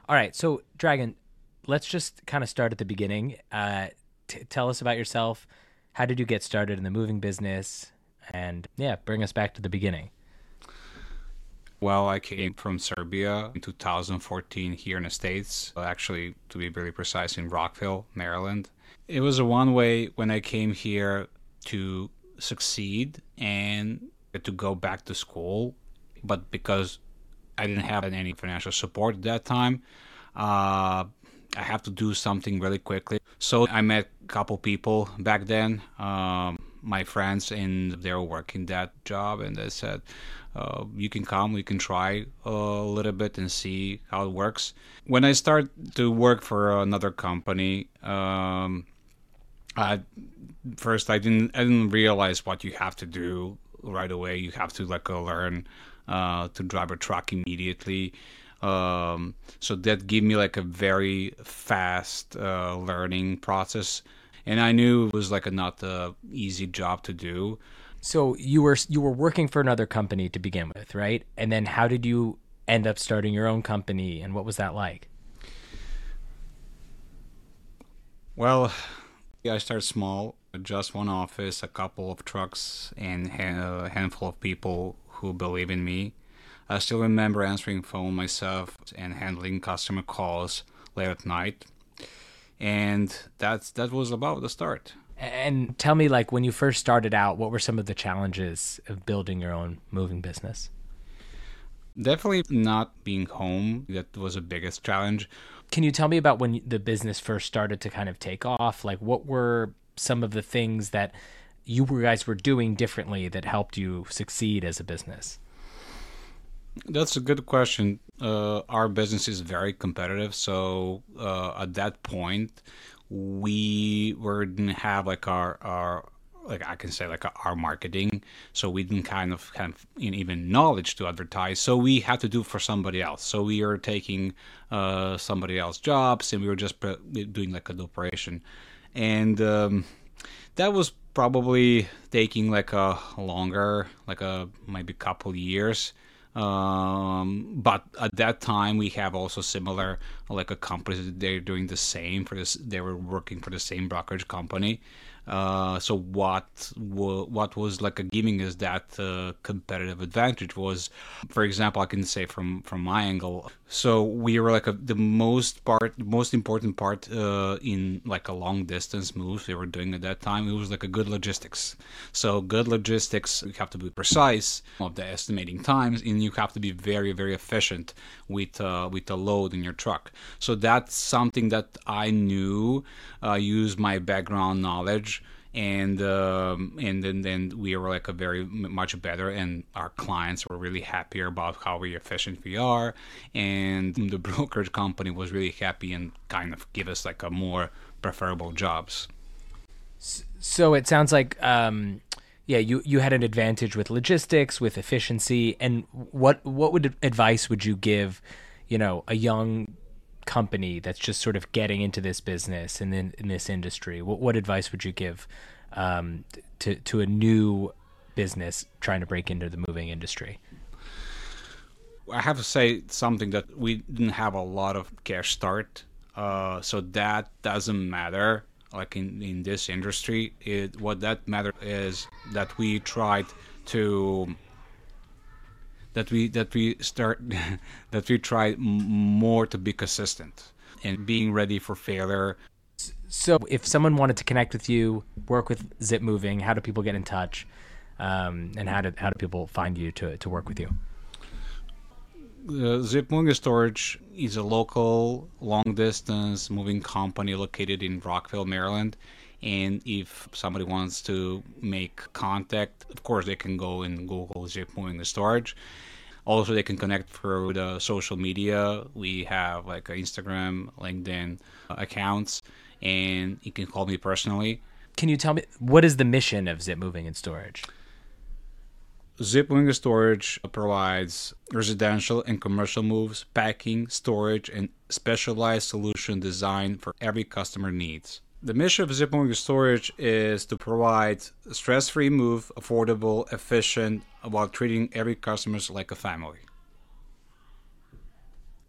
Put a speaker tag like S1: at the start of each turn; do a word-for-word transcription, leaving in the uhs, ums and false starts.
S1: All right, so Dragon, let's just kind of start at the beginning. Uh, t- tell us about yourself. How did you get started in the moving business? And yeah, bring us back to the beginning.
S2: Well, I came from Serbia in two thousand fourteen here in the States, actually, to be really precise, in Rockville, Maryland. It was a one way when I came here to succeed and to go back to school, but because I didn't have any financial support at that time, uh, I have to do something really quickly. So I met a couple people back then, um, my friends, and they were working that job, and they said, uh, "You can come, we can try a little bit and see how it works." When I started to work for another company, um, I, first I didn't I didn't realize what you have to do right away. You have to like uh, learn uh, to drive a truck immediately. Um, so that gave me like a very fast uh, learning process, and I knew it was like a not a easy job to do.
S1: So you were you were working for another company to begin with, right? And then how did you end up starting your own company, and what was that like?
S2: Well, yeah, I started small, just one office, a couple of trucks, and ha- a handful of people who believe in me. I still remember answering phone myself and handling customer calls late at night, and that's that was about the start.
S1: And tell me, like, when you first started out, what were some of the challenges of building your own moving business?
S2: Definitely not being home. That was the biggest challenge.
S1: Can you tell me about when the business first started to kind of take off? Like, what were some of the things that you guys were doing differently that helped you succeed as a business?
S2: That's a good question. Uh, our business is very competitive, so uh, at that point, we were didn't have like our our like I can say like our marketing, so we didn't kind of have even knowledge to advertise. So we had to do for somebody else. So we were taking uh, somebody else's jobs, and we were just pre- doing like an operation, and um, that was probably taking like a longer, like a maybe couple years. Um, but at that time, we have also similar like a companies that they're doing the same for this. They were working for the same brokerage company. Uh, so what wa- what was like a giving us that uh, competitive advantage was, for example, I can say from from my angle. So we were like a, the most part, most important part uh, in like a long distance moves they were doing at that time. It was like a good logistics. So good logistics, you have to be precise of the estimating times, and you have to be very very efficient with uh, with the load in your truck. So that's something that I knew, uh, use my background knowledge, and um, and then then we were like a very much better, and our clients were really happier about how we efficient we are, and the brokerage company was really happy and kind of give us like a more preferable jobs.
S1: So it sounds like, um, yeah, you, you had an advantage with logistics, with efficiency, and what what would advice would you give, you know, a young company that's just sort of getting into this business and in, in this industry? What what advice would you give um, to to a new business trying to break into the moving industry?
S2: I have to say something that we didn't have a lot of cash start, uh, so that doesn't matter. Like in in this industry, it what that matter is that we tried to that we that we start that we try m- more to be consistent and being ready for failure.
S1: So if someone wanted to connect with you, work with Zip Moving, how do people get in touch? Um, and how do how do people find you to to work with you?
S2: Uh, Zip Moving Storage is a local long distance moving company located in Rockville, Maryland. And if somebody wants to make contact, of course they can go and Google Zip Moving Storage. Also, they can connect through the social media. We have like a Instagram, LinkedIn uh, accounts, and you can call me personally.
S1: Can you tell me what is the mission of Zip Moving and Storage?
S2: Zip Moving Storage provides residential and commercial moves, packing, storage, and specialized solution design for every customer needs. The mission of Zip Moving Storage is to provide stress-free move, affordable, efficient, while treating every customer like a family.